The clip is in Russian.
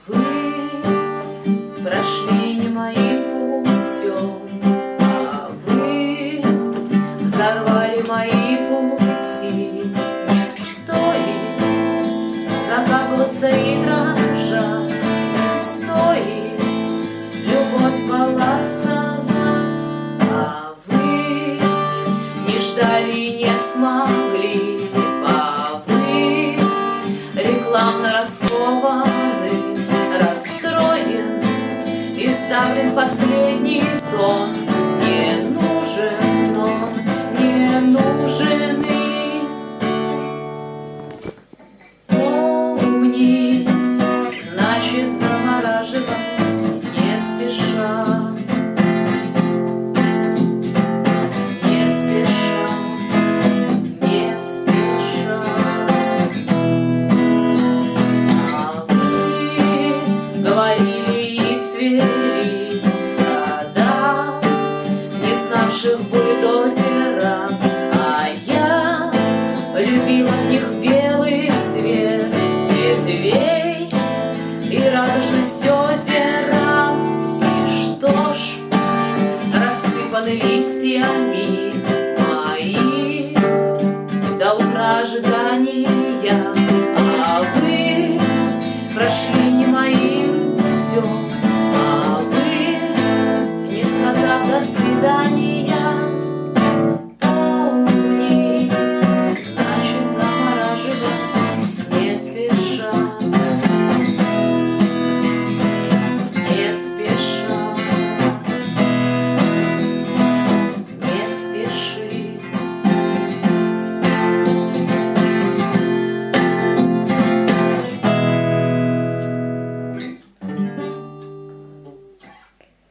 вы прошли не моим путем, а вы взорвали мои пути. Не стоит закапываться и дрожать, не стоит любовь полосовать, а вы не ждали и не смогли, а вы рекламно раскованы, расстроен и ставлен последний тон. Не нужен он, не нужен